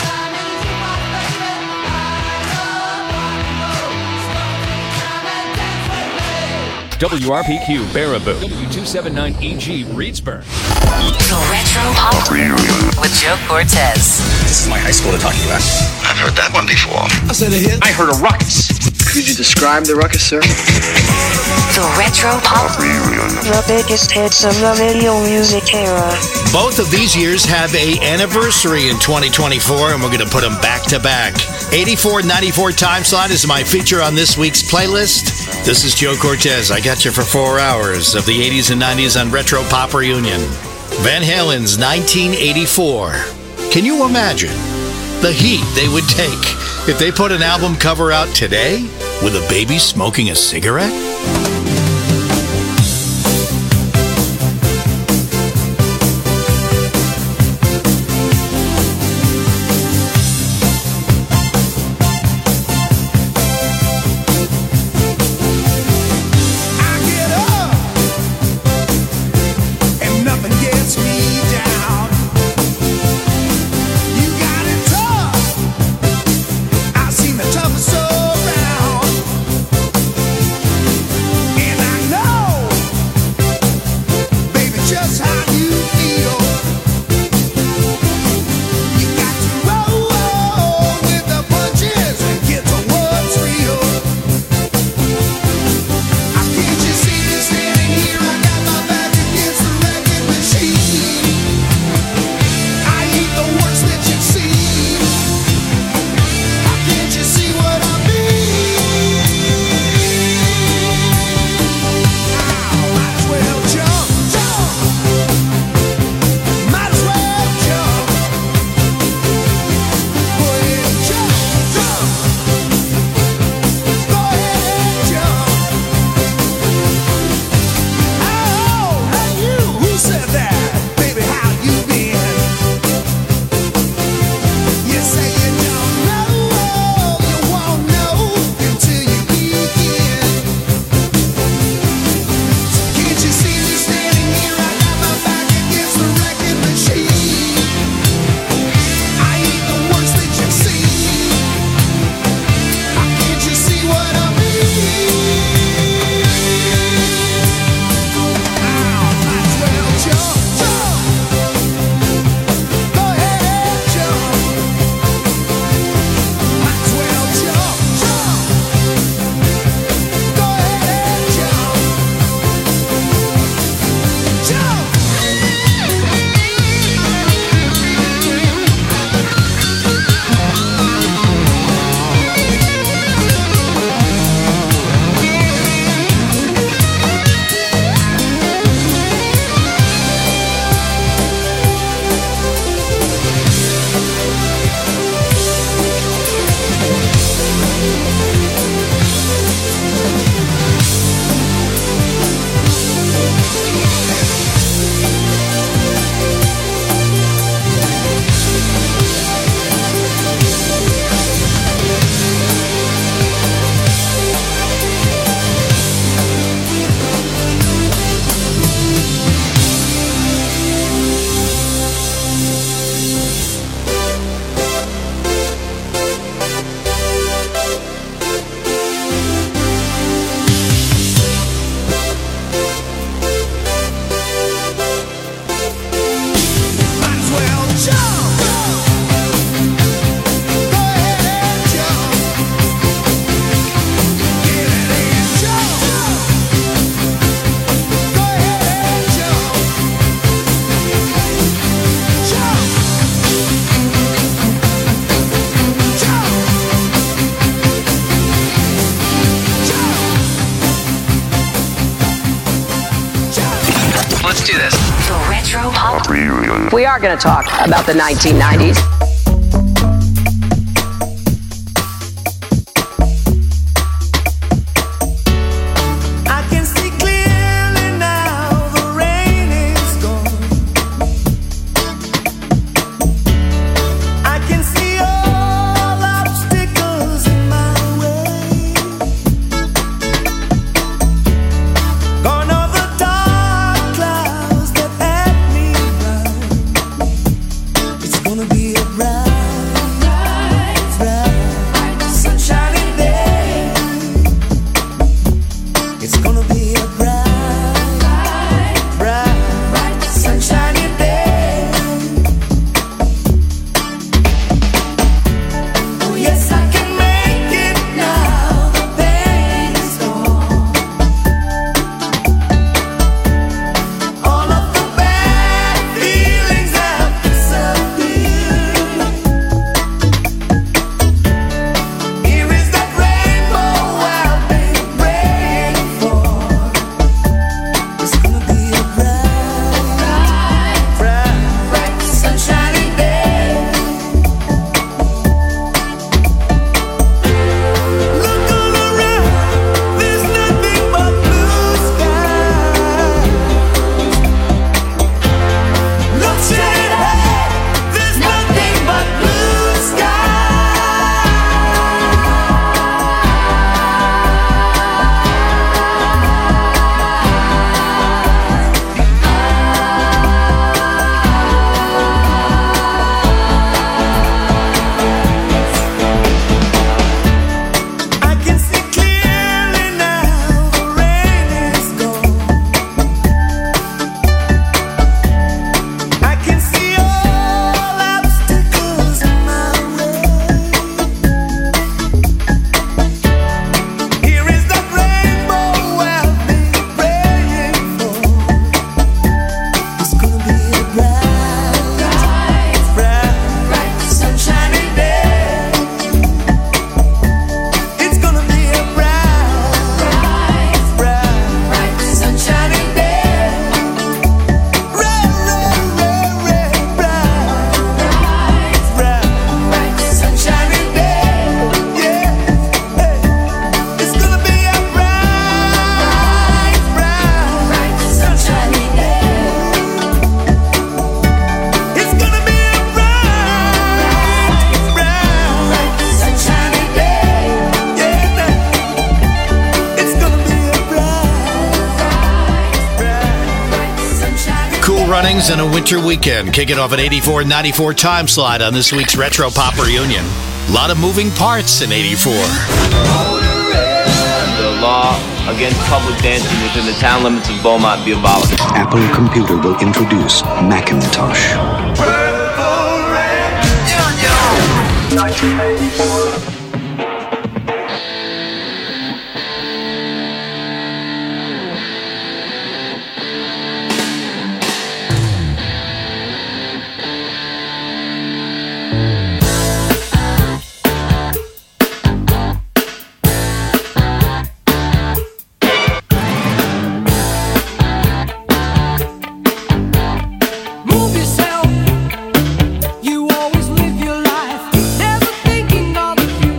WRPQ Baraboo, W279EG Reedsburg. The Retro Pop Reunion with Joe Cortez. This is my high school they're talking about. I've heard that one before. I said a hit. I heard a ruckus. Could you describe the ruckus, sir? The Retro Pop Reunion. The biggest hits of the video music era. Both of these years have a anniversary in 2024, and we're going to put them back to back. 84-94 time slot is my feature on this week's playlist. This is Joe Cortez. I got you for 4 hours of the 80s and 90s on Retro Pop Reunion. Van Halen's 1984. Can you imagine the heat they would take if they put an album cover out today with a baby smoking a cigarette? Retro Pop Reunion. We are going to talk about the 1990s. And a winter weekend, kicking off an 84-94 time slot on this week's Retro Pop Reunion. A lot of moving parts in 84. The law against public dancing within the town limits of Beaumont be abolished. Apple Computer will introduce Macintosh. 1984. You always live your life, never thinking of the future.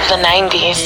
of the 90s.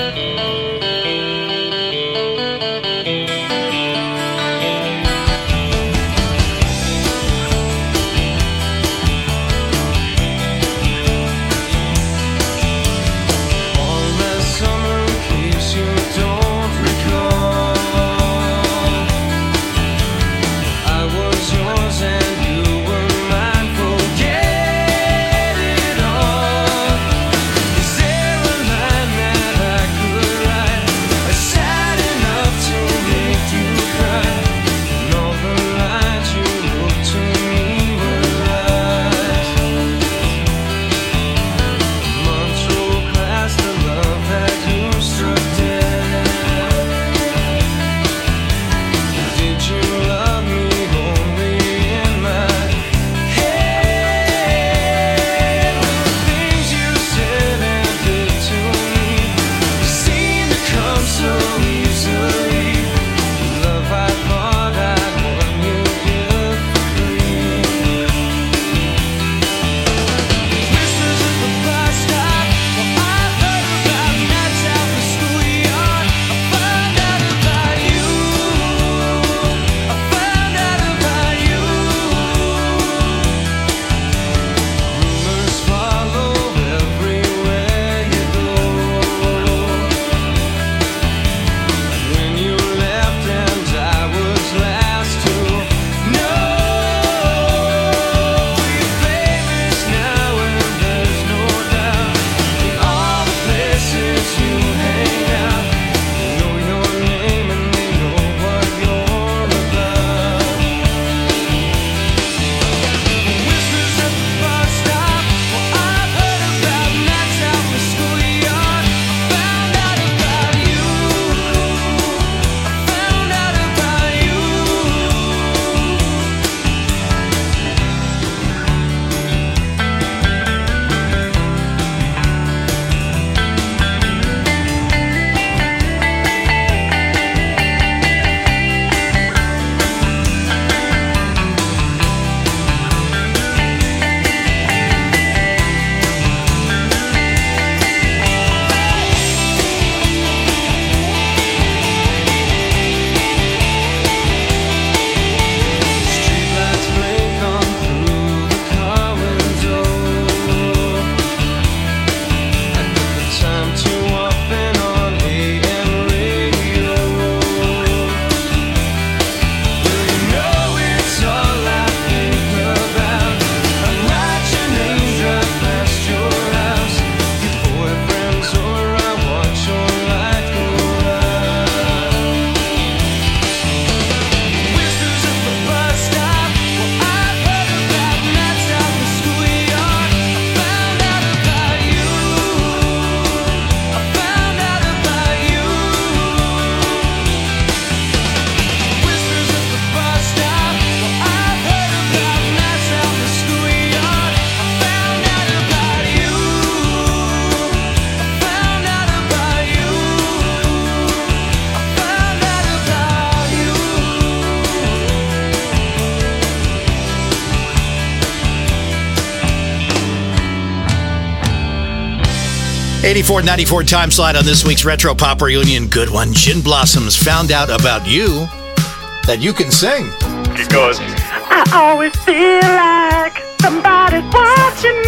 $84.94 time slot on this week's Retro Pop Reunion. Good one. Gin Blossoms, Found Out About You, that you can sing. It goes. I always feel like somebody's watching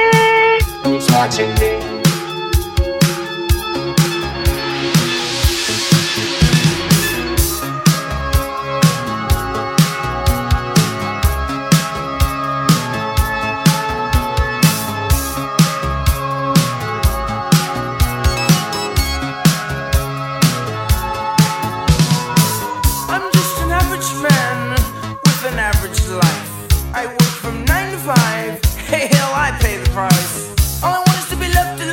me. Who's watching me? I work from 9 to 5. Hey, hell, I pay the price. All I want is to be left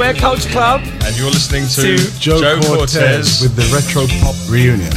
Everywhere Culture Club. And you're listening to Joe Cortez with the Retro Pop Reunion.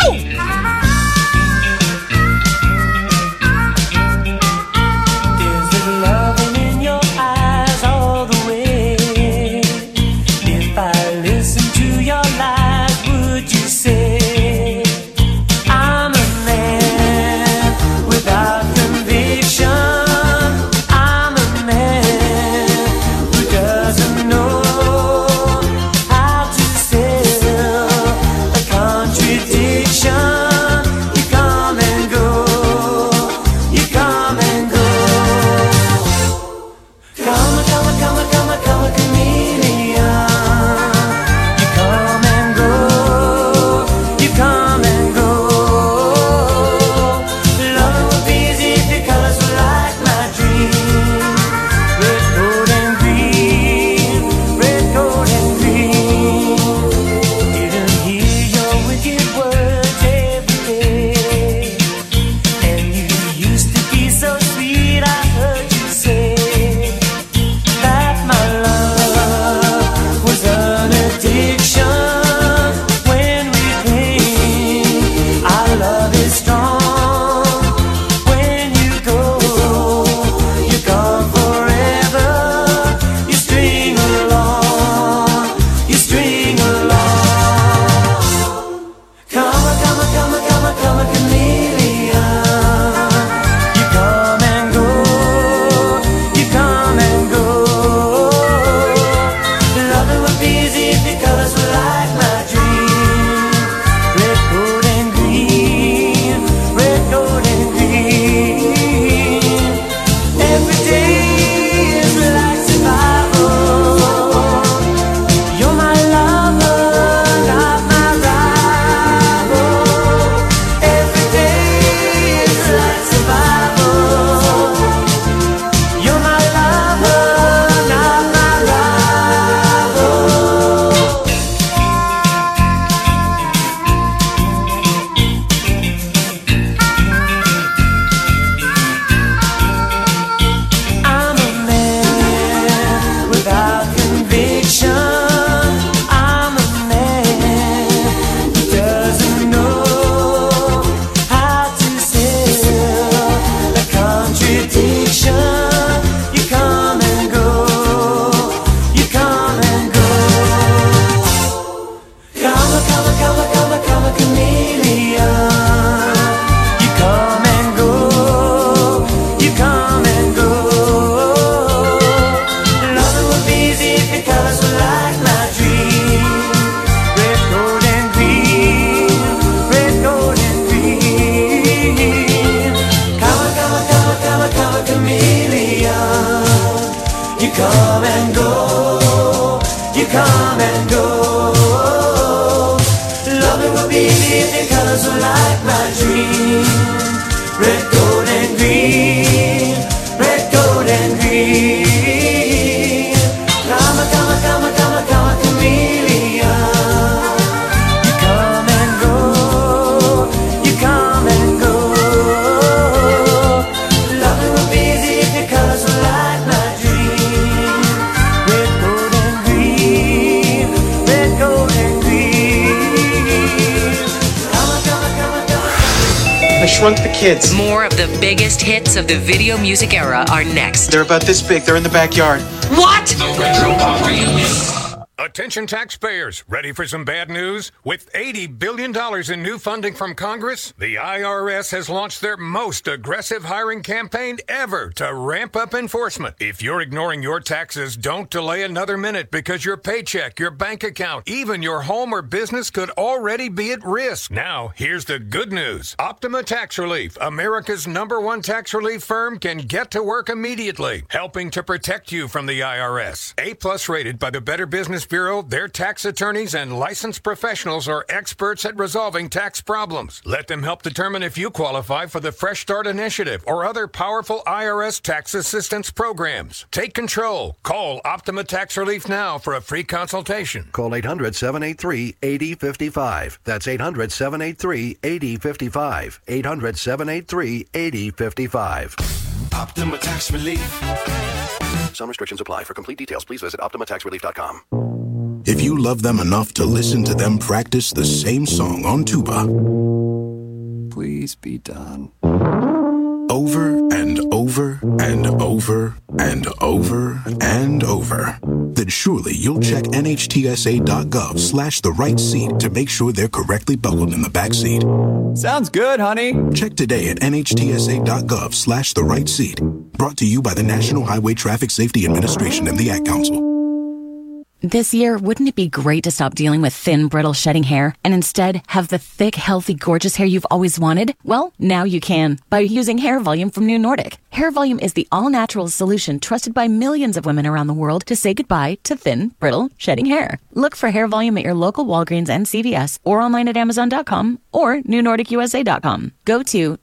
Shrunk the Kids. More of the biggest hits of the video music era are next. They're about this big. They're in the backyard. What? The Retro Pop Reunion. Attention taxpayers, ready for some bad news? With $80 billion in new funding from Congress, the IRS has launched their most aggressive hiring campaign ever to ramp up enforcement. If you're ignoring your taxes, don't delay another minute because your paycheck, your bank account, even your home or business could already be at risk. Now, here's the good news. Optima Tax Relief, America's #1 tax relief firm, can get to work immediately, helping to protect you from the IRS. A+ rated by the Better Business Bureau, their tax attorneys and licensed professionals are experts at resolving tax problems. Let them help determine if you qualify for the Fresh Start Initiative or other powerful IRS tax assistance programs. Take control. Call Optima Tax Relief now for a free consultation. Call 800-783-8055. That's 800-783-8055. 800-783-8055. Optima Tax Relief. Some restrictions apply. For complete details, please visit OptimaTaxRelief.com. If you love them enough to listen to them practice the same song on tuba, please be done. Over and over and over and over and over, then surely you'll check NHTSA.gov/the right seat to make sure they're correctly buckled in the back seat. Sounds good, honey. Check today at NHTSA.gov/the right seat. Brought to you by the National Highway Traffic Safety Administration and the Ad Council. This year, wouldn't it be great to stop dealing with thin, brittle, shedding hair and instead have the thick, healthy, gorgeous hair you've always wanted? Well, now you can by using Hair Volume from New Nordic. Hair Volume is the all-natural solution trusted by millions of women around the world to say goodbye to thin, brittle, shedding hair. Look for Hair Volume at your local Walgreens and CVS or online at Amazon.com or NewNordicUSA.com. Go to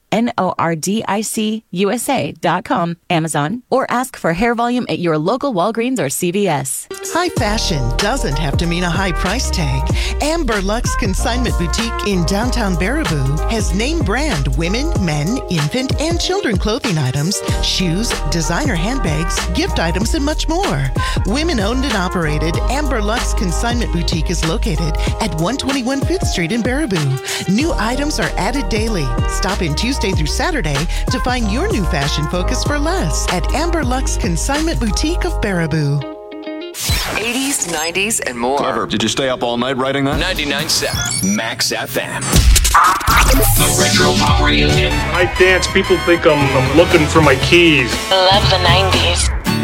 NORDICUSA.com, Amazon, or ask for Hair Volume at your local Walgreens or CVS. High fashion doesn't have to mean a high price tag. Amber Lux Consignment Boutique in downtown Baraboo has name brand women, men, infant, and children clothing items, shoes, designer handbags, gift items, and much more. Women owned and operated, Amber Lux Consignment Boutique is located at 121 5th Street in Baraboo. New items are added daily. Stop in Tuesday through Saturday to find your new fashion focus for less at Amber Lux Consignment Boutique of Baraboo. 80s, 90s, and more. Clever. Did you stay up all night writing that? 99.7 Max FM. The Retro Pop Reunion. When I dance, people think I'm looking for my keys. Love the 90s.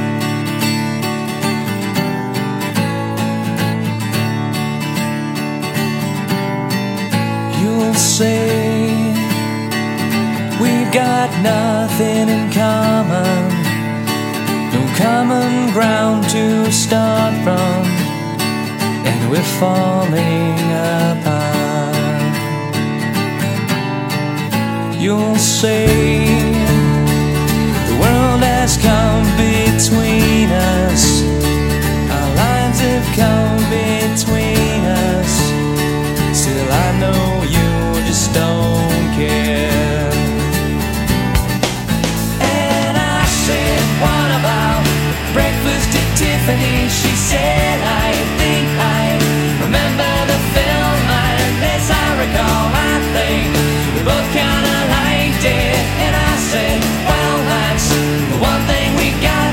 You'll say we've got nothing in common, no common ground to start from, and we're falling apart. You'll say the world has come between us, our lives have come between us, still I know you just don't care. And I said, what about breakfast at Tiffany? She said, I think I remember the film, and as I recall, I think we both kinda liked it. And I said, well, that's the one thing we got.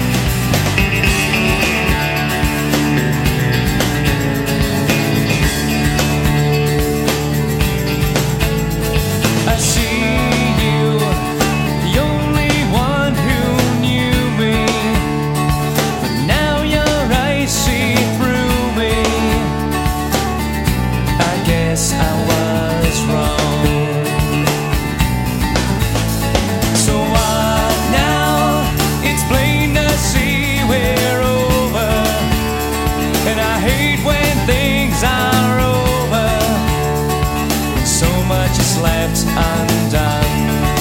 I see you, the only one who knew me, but now your eyes see through me. I guess I was wrong. So what now? It's plain to see we're over, and I hate when things are over, when so much is left undone.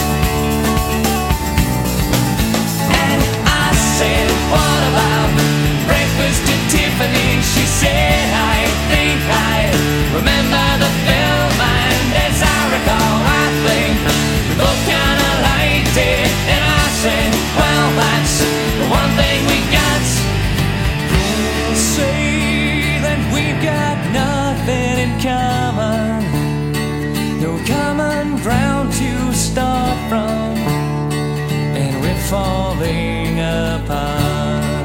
And I said, what about breakfast at Tiffany? She said, I think I remember the film, and as I recall, I think we both kinda liked it. And I said, well, that's the one thing we got. You'll say that we've got nothing in common, no common ground to start from, and we're falling apart.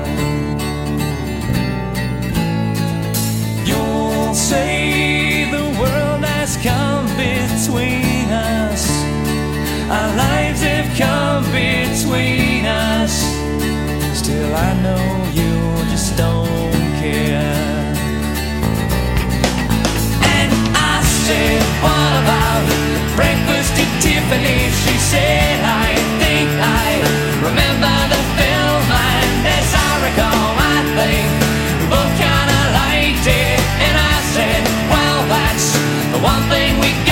You'll say the world has come between us, our lives have come between us, still I know you just don't care. And I said, what about breakfast at Tiffany? She said, I think I remember the film, and as I recall, I think we both kinda liked it. And I said, well, that's the one thing we got.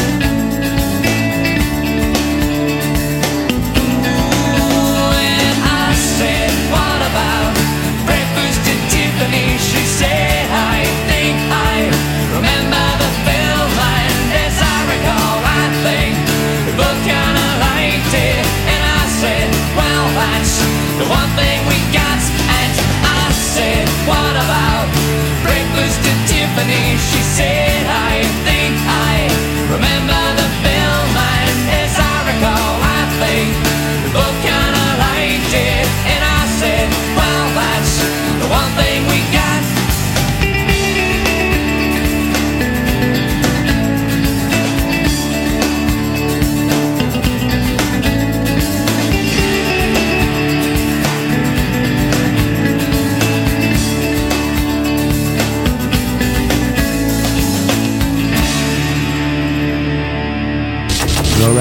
And I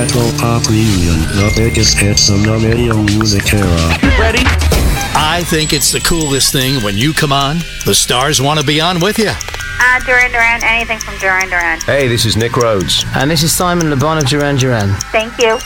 Retro Pop Reunion, the biggest hits of the radio music era. Ready? I think it's the coolest thing when you come on, the stars want to be on with you. Duran Duran, anything from Duran Duran. Hey, this is Nick Rhodes. And this is Simon Le Bon of Duran Duran. Thank you.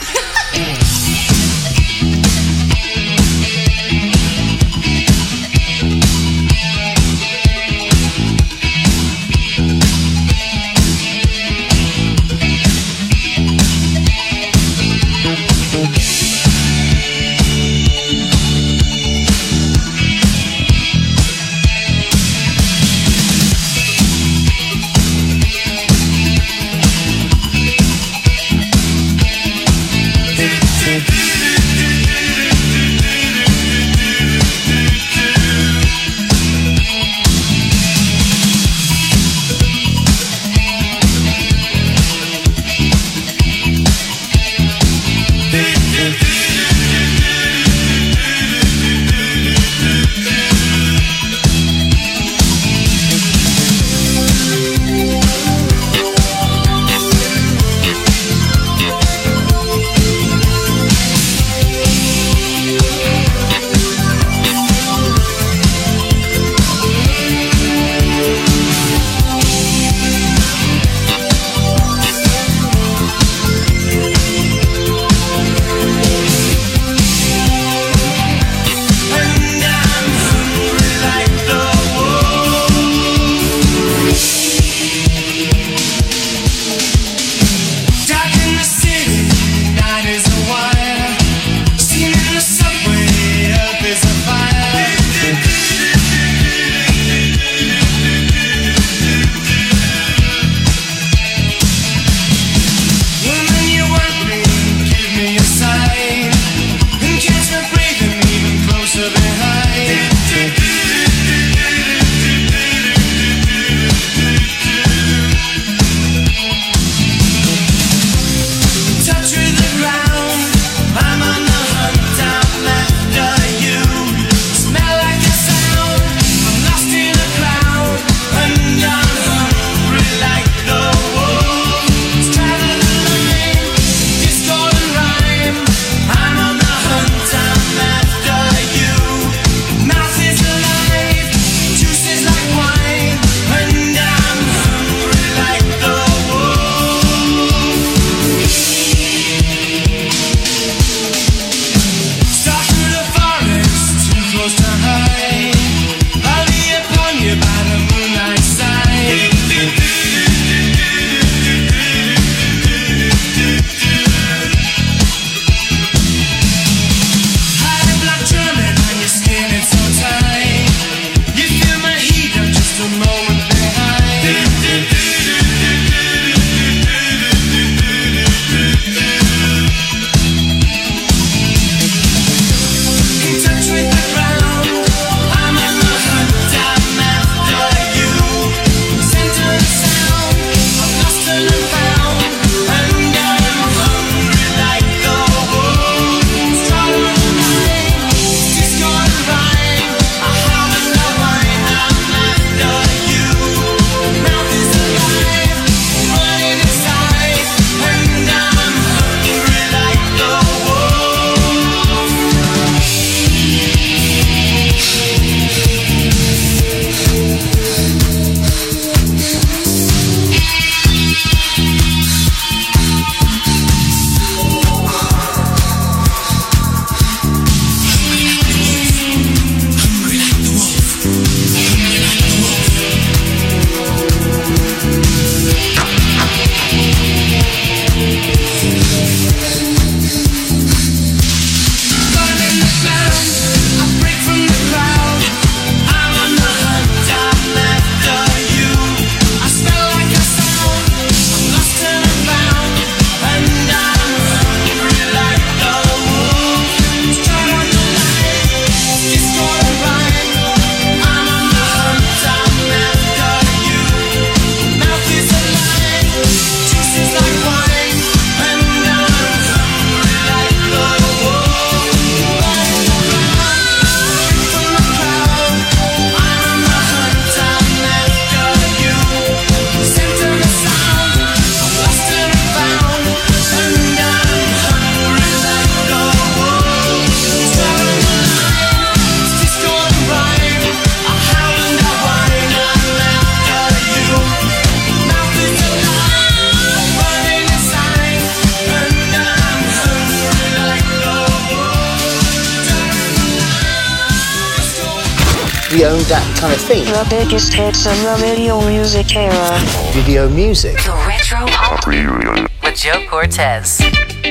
We own that kind of thing. The biggest hits of the video music era. Video music. The Retro Pop Reunion with Joe Cortez.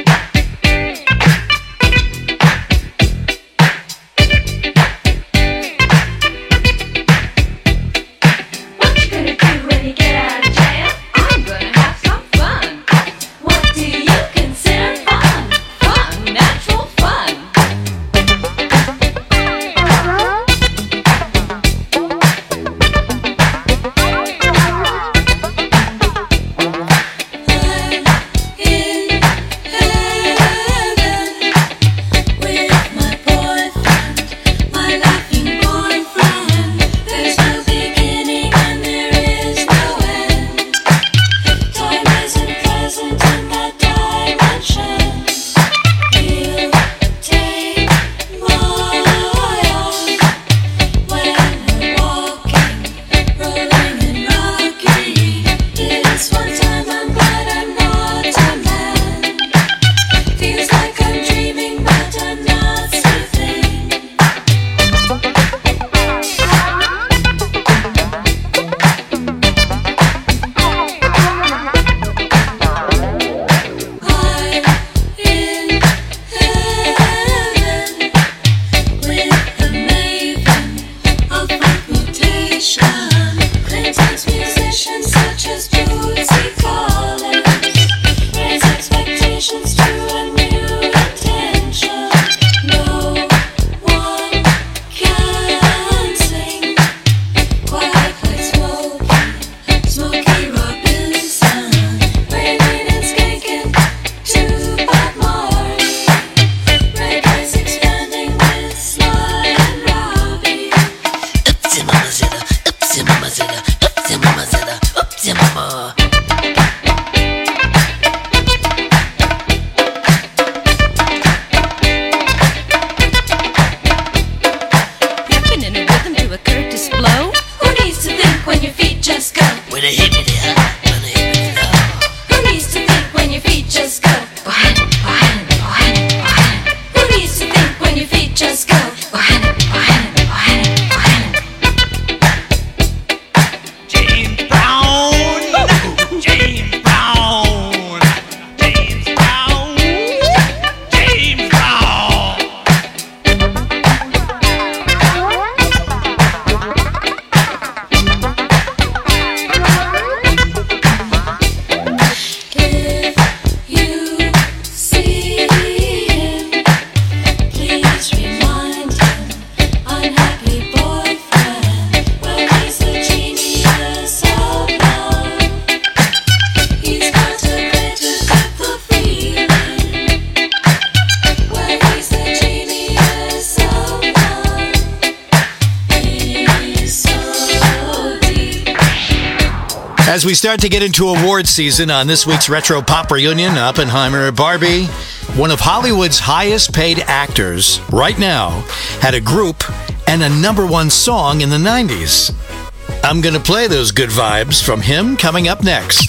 As we start to get into award season on this week's Retro Pop Reunion, Oppenheimer Barbie, one of Hollywood's highest paid actors right now, had a group and a #1 song in the 90s. I'm going to play those good vibes from him coming up next.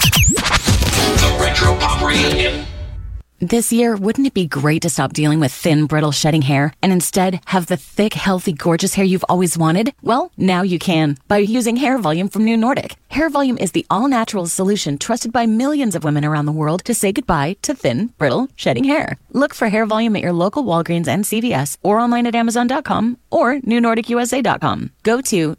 The Retro Pop Reunion. This year, wouldn't it be great to stop dealing with thin, brittle, shedding hair and instead have the thick, healthy, gorgeous hair you've always wanted? Well, now you can by using Hair Volume from New Nordic. Hair Volume is the all-natural solution trusted by millions of women around the world to say goodbye to thin, brittle, shedding hair. Look for Hair Volume at your local Walgreens and CVS or online at Amazon.com or NewNordicUSA.com. Go to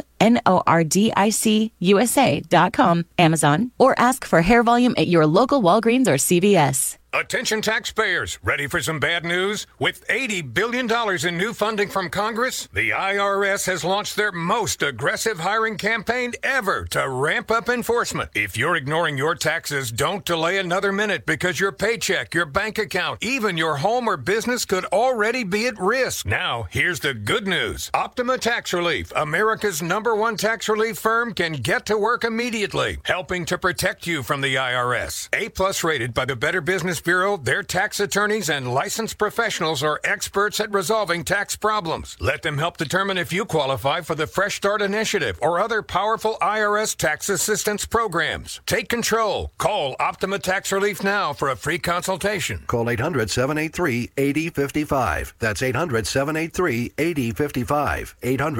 NordicUSA.com, Amazon, or ask for Hair Volume at your local Walgreens or CVS. Attention taxpayers, ready for some bad news? With $80 billion in new funding from Congress, the IRS has launched their most aggressive hiring campaign ever to ramp up enforcement. If you're ignoring your taxes, don't delay another minute because your paycheck, your bank account, even your home or business could already be at risk. Now, here's the good news. Optima Tax Relief, America's #1 tax relief firm, can get to work immediately, helping to protect you from the IRS. A+ rated by the Better Business Bureau, their tax attorneys and licensed professionals are experts at resolving tax problems. Let them help determine if you qualify for the Fresh Start Initiative or other powerful IRS numerous tax assistance programs. Take control. Call Optima Tax Relief now for a free consultation. Call 800-783-8055. That's 800-783-8055.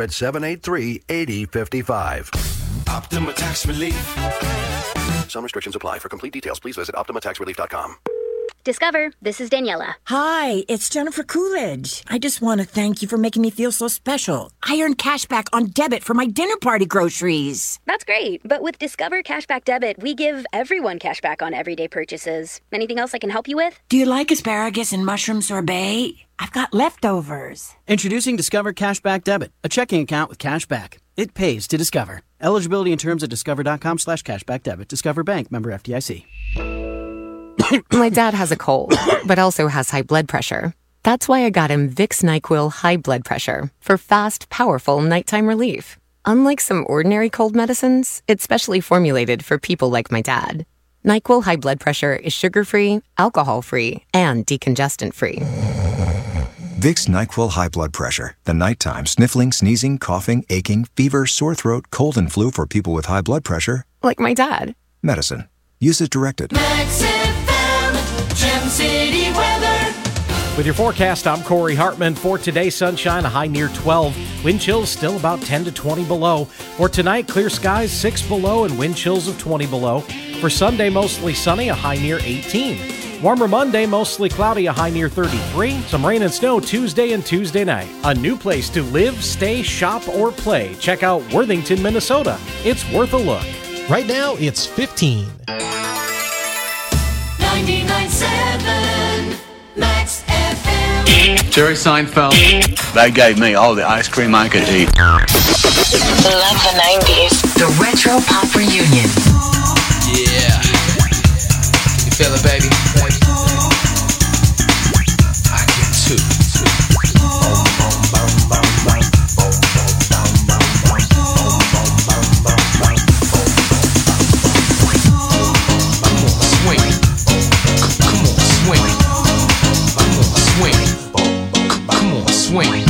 800-783-8055. Optima Tax Relief. Some restrictions apply. For complete details, please visit OptimaTaxRelief.com. Discover, this is Daniela. Hi, it's Jennifer Coolidge. I just want to thank you for making me feel so special. I earned cash back on debit for my dinner party groceries. That's great, but with Discover Cashback Debit, we give everyone cash back on everyday purchases. Anything else I can help you with? Do you like asparagus and mushroom sorbet? I've got leftovers. Introducing Discover Cashback Debit, a checking account with cash back. It pays to Discover. Eligibility and terms at discover.com/cashback debit. Discover Bank, member FDIC. My dad has a cold, but also has high blood pressure. That's why I got him Vicks NyQuil High Blood Pressure for fast, powerful nighttime relief. Unlike some ordinary cold medicines, it's specially formulated for people like my dad. NyQuil High Blood Pressure is sugar-free, alcohol-free, and decongestant-free. Vicks NyQuil High Blood Pressure. The nighttime sniffling, sneezing, coughing, aching, fever, sore throat, cold and flu for people with high blood pressure. Like my dad. Medicine. Use as directed. Max FM, Gem City weather. With your forecast, I'm Corey Hartman. For today, sunshine, a high near 12. Wind chills still about 10 to 20 below. For tonight, clear skies, 6 below, and wind chills of 20 below. For Sunday, mostly sunny, a high near 18. Warmer Monday, mostly cloudy, a high near 33. Some rain and snow Tuesday and Tuesday night. A new place to live, stay, shop, or play. Check out Worthington, Minnesota. It's worth a look. Right now, it's 15. 99.7 Max FM. Jerry Seinfeld. They gave me all the ice cream I could eat. Love the 90s. The Retro Pop Reunion. Yeah. Can you feel it, baby? I can too. Swing.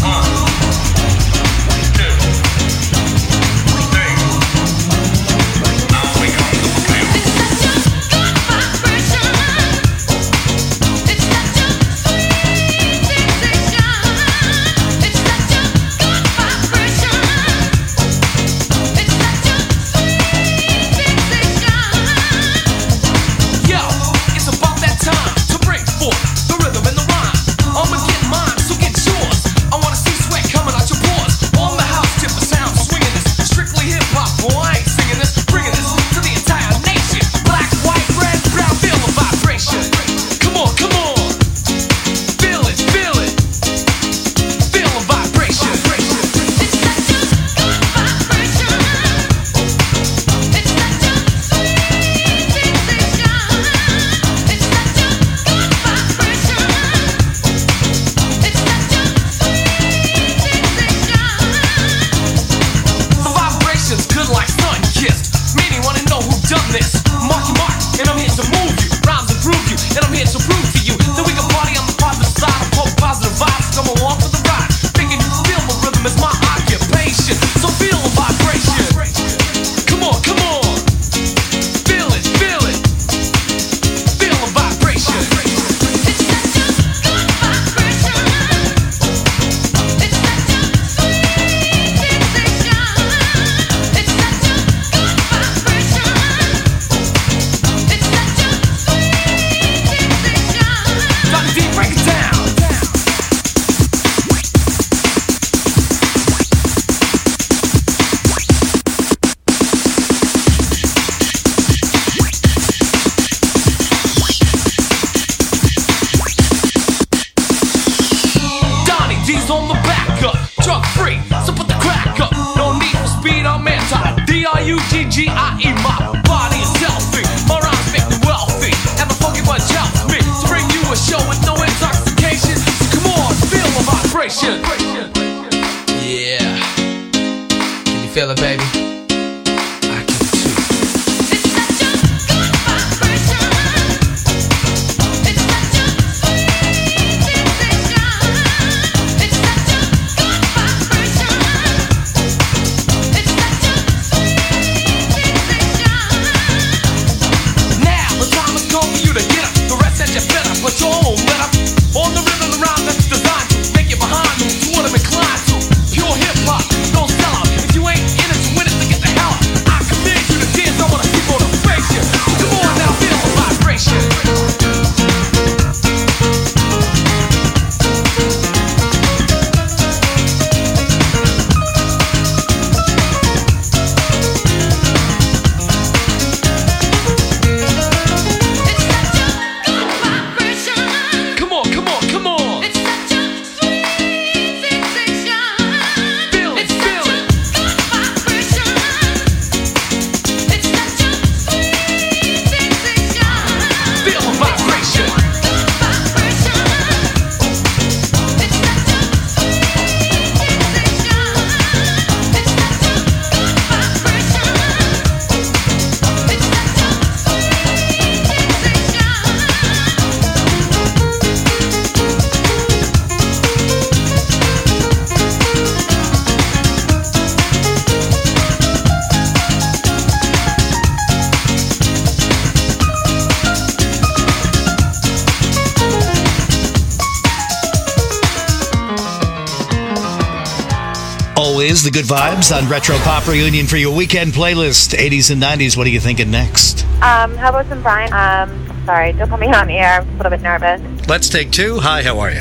is the good vibes on Retro Pop Reunion for your weekend playlist. 80s and 90s. What are you thinking next? How about some Brian? Sorry, don't put me on the air. I'm a little bit nervous. Let's take two. Hi, how are you?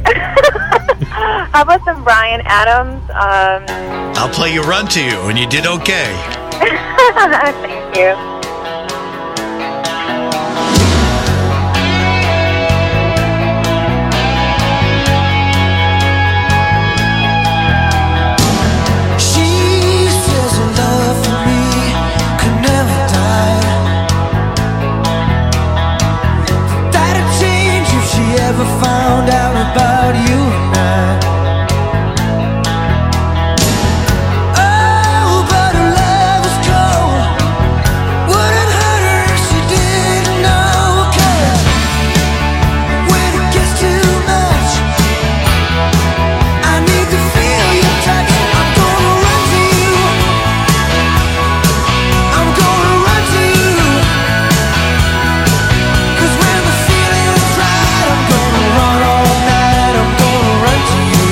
How about some Brian Adams? I'll play You Run to You, and you did okay. Thank you. Ever found out about you and I? Oh, but her love is cold. Wouldn't hurt her if she didn't know. 'Cause when it gets too much, I need to feel your touch. I'm gonna run to you. I'm gonna run to you. 'Cause when the feeling's right, I'm gonna run all night, I'm gonna run to you.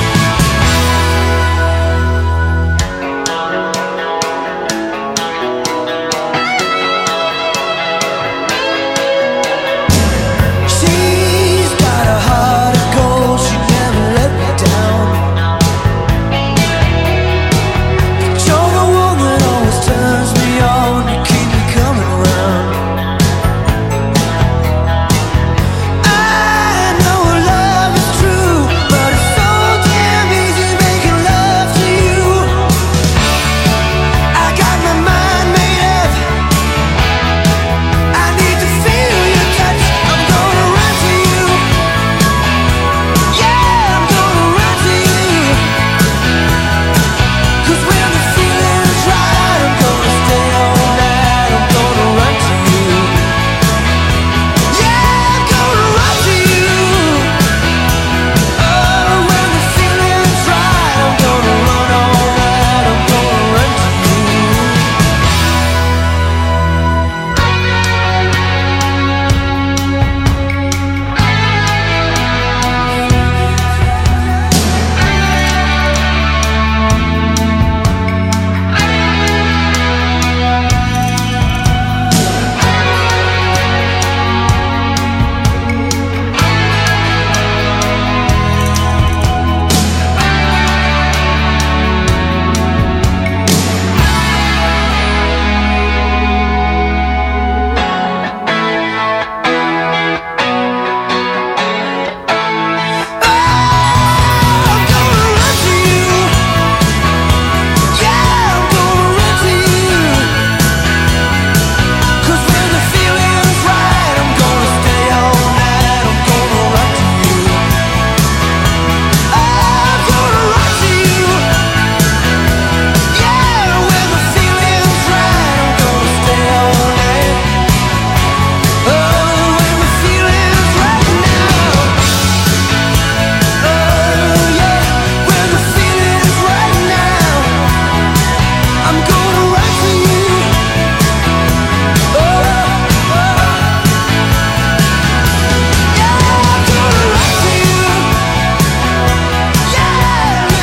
She's got a heart of gold, she never let me down. But you're the one that always turns me on, you keep me coming around. I know love is true, but it's so damn easy making love to you. I got my mind made up. I need to feel your touch. I'm gonna run to you. Yeah, I'm gonna run to you. 'Cause when the feeling's right, I'm gonna stay all night. I'm gonna run to you. Yeah, I'm gonna run to you. Oh, when the feeling's right, I'm gonna run all night. I'm gonna run to you. I'm gonna run to you. Yeah, I'm gonna run to you. 'Cause when the feeling's right, I'm gonna stay all night. I'm gonna run to you. I'm gonna run to you. Yeah, when the feeling's right, I'm gonna stay all night. Oh, when the feeling's right now. Oh yeah, when the feeling's right now, I'm gonna run to you. Oh, yeah, I'm gonna run to you. Yeah,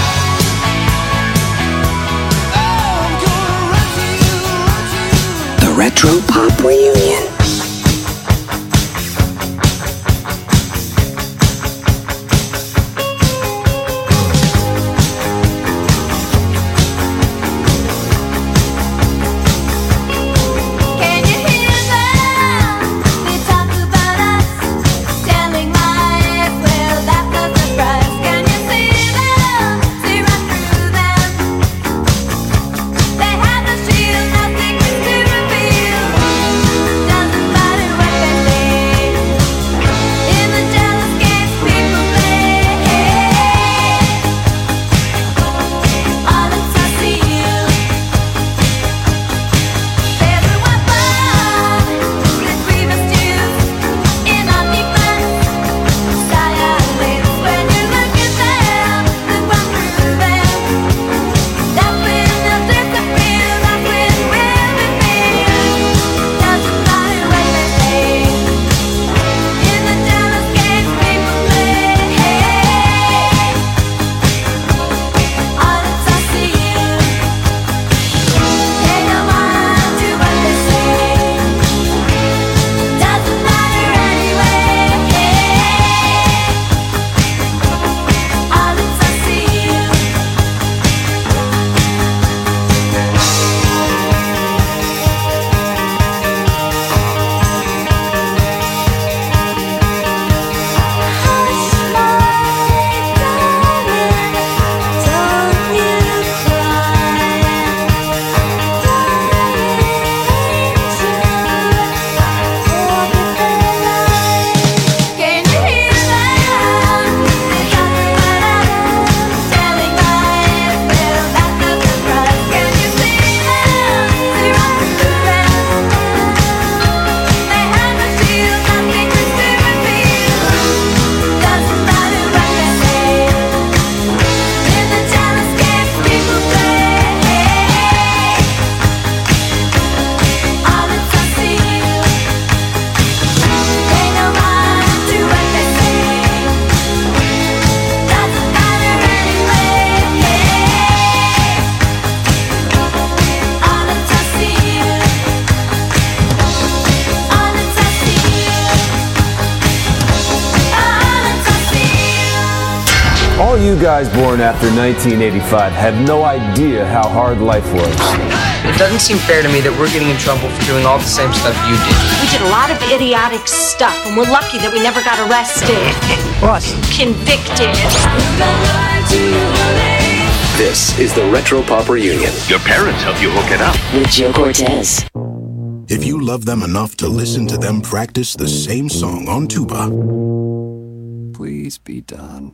oh, I'm gonna run to you. The Retro Pop Reunion. Can you hear them? They talk about us, telling my ex, well, that was the price. Can you see them? See right through them. They have the shield, nothing to reveal. All you guys born after 1985 had no idea how hard life was. It doesn't seem fair to me that we're getting in trouble for doing all the same stuff you did. We did a lot of idiotic stuff, and we're lucky that we never got arrested. What? Convicted. This is the Retro Pop Reunion. Your parents help you hook it up. With Joe Cortez. If you love them enough to listen to them practice the same song on tuba, please be done.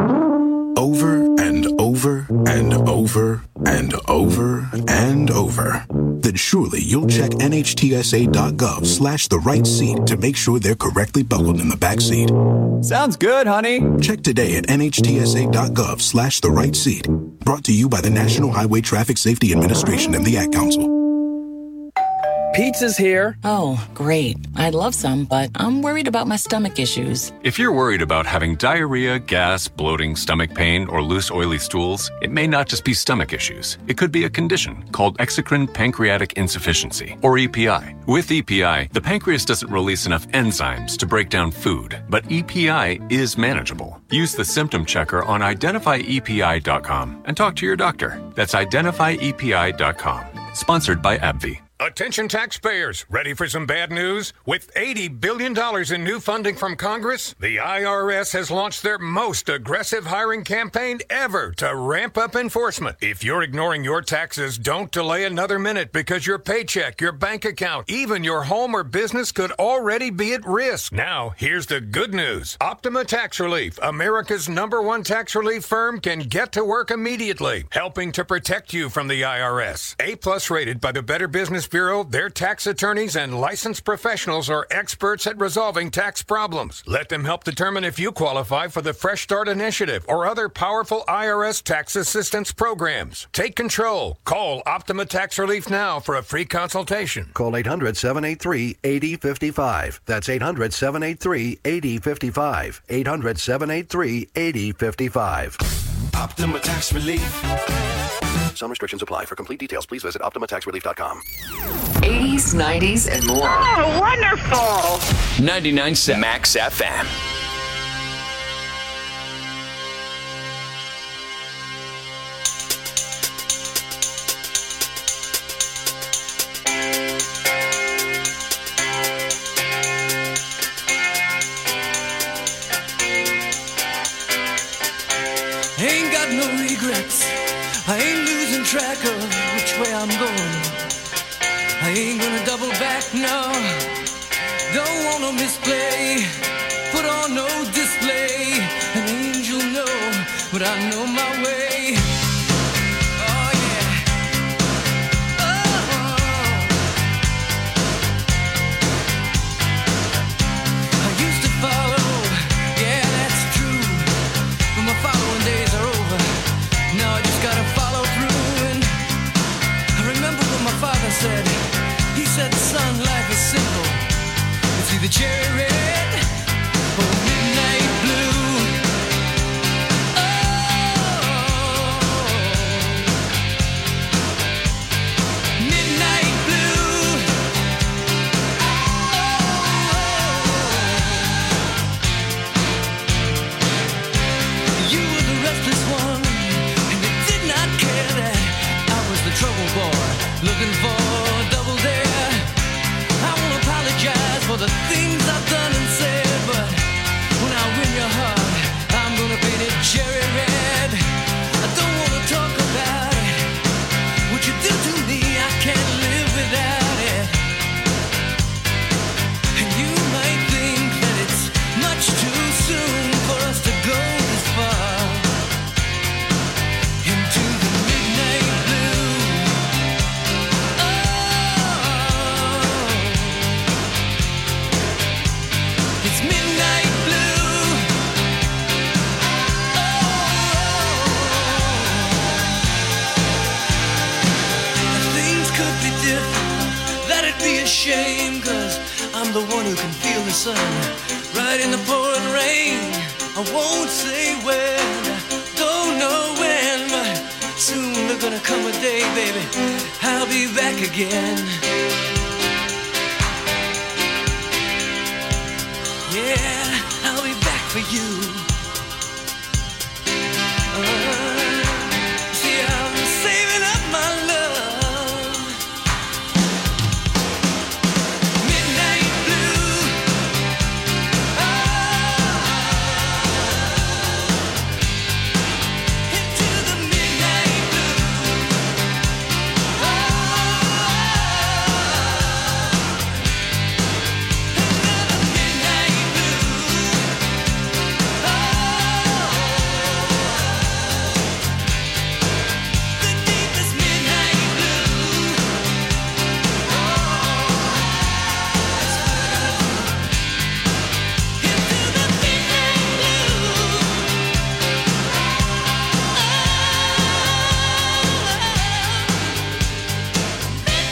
Over and over and over and over and over, then surely you'll check NHTSA.gov/the right seat to make sure they're correctly buckled in the back seat. Sounds good, honey. Check today at NHTSA.gov/the right seat. Brought to you by the National Highway Traffic Safety Administration and the Ad Council. Pizza's here. Oh, great. I'd love some, but I'm worried about my stomach issues. If you're worried about having diarrhea, gas, bloating, stomach pain, or loose, oily stools, it may not just be stomach issues. It could be a condition called exocrine pancreatic insufficiency, or EPI. With EPI, the pancreas doesn't release enough enzymes to break down food, but EPI is manageable. Use the symptom checker on identifyepi.com and talk to your doctor. That's identifyepi.com. Sponsored by AbbVie. Attention taxpayers, ready for some bad news? With $80 billion in new funding from Congress, the IRS has launched their most aggressive hiring campaign ever to ramp up enforcement. If you're ignoring your taxes, don't delay another minute because your paycheck, your bank account, even your home or business could already be at risk. Now, here's the good news. Optima Tax Relief, America's #1 tax relief firm, can get to work immediately, helping to protect you from the IRS. A+ rated by the Better Business Bureau, their tax attorneys and licensed professionals are experts at resolving tax problems. Let them help determine if you qualify for the Fresh Start Initiative or other powerful IRS tax assistance programs. Take control. Call Optima Tax Relief now for a free consultation. Call 800-783-8055. That's 800-783-8055. 800-783-8055. Optima Tax Relief. Some restrictions apply. For complete details, please visit OptimaTaxRelief.com. 80s, 90s, and more. Oh, wonderful. 99 Max FM. Ain't got no regrets. I ain't losing track of which way I'm going. I ain't gonna double back, no. Don't wanna misplay. Put on no display. An angel, no, but I know my way. Oh, yeah. Oh. I used to follow, yeah, that's true. But my following days are over. Now I just gotta follow through. And I remember what my father said. He said, son, life is simple. It's either cherry red or midnight blue. Oh, midnight blue. Oh, you were the restless one, and you did not care that I was the trouble boy looking for double dare. I won't apologize for the things I've done and said, but when I win your heart, I'm gonna paint it cherry red. I don't wanna talk about it. What you do to me, I can't live without it. And you might think that it's much too soon for us to go this far into the midnight blue. It's midnight blue. If things could be different, that'd be a shame, 'cause I'm the one who can feel the sun right in the pouring rain. I won't say when, don't know when, but soon there's gonna come a day, baby, I'll be back again. Yeah.